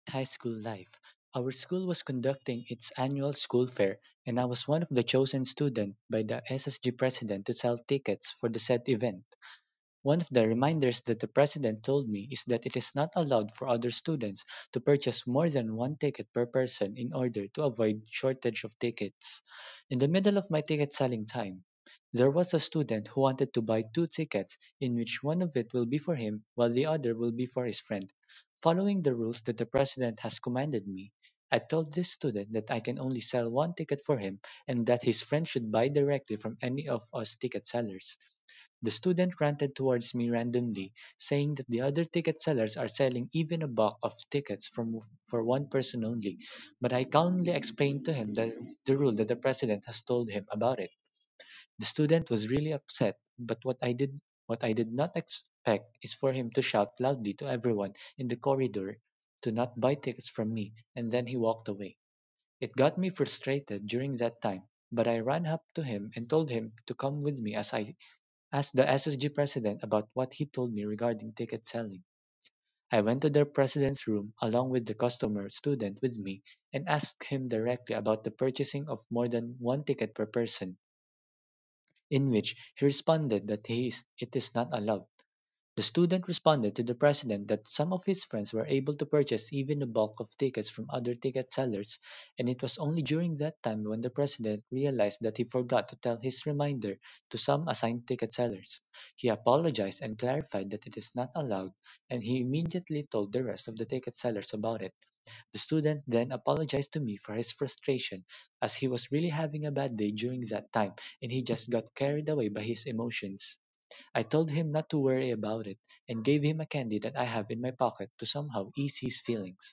high school life. Our school was conducting its annual school fair, and I was one of the chosen students by the SSG president to sell tickets for the said event. One of the reminders that the president told me is that it is not allowed for other students to purchase more than one ticket per person in order to avoid shortage of tickets. In the middle of my ticket selling time, there was a student who wanted to buy two tickets in which one of it will be for him while the other will be for his friend. Following the rules that the president has commanded me, I told this student that I can only sell one ticket for him and that his friend should buy directly from any of us ticket sellers. The student ranted towards me randomly, saying that the other ticket sellers are selling even a bulk of tickets for one person only, but I calmly explained to him the rule that the president has told him about it. The student was really upset, but what I did not expect is for him to shout loudly to everyone in the corridor to not buy tickets from me, and then he walked away. It got me frustrated during that time, but I ran up to him and told him to come with me as I asked the SSG president about what he told me regarding ticket selling. I went to the president's room along with the customer student with me and asked him directly about the purchasing of more than one ticket per person, in which he responded that it is not allowed. The student responded to the president that some of his friends were able to purchase even a bulk of tickets from other ticket sellers, and it was only during that time when the president realized that he forgot to tell his reminder to some assigned ticket sellers. He apologized and clarified that it is not allowed, and he immediately told the rest of the ticket sellers about it. The student then apologized to me for his frustration, as he was really having a bad day during that time and he just got carried away by his emotions. I told him not to worry about it and gave him a candy that I have in my pocket to somehow ease his feelings.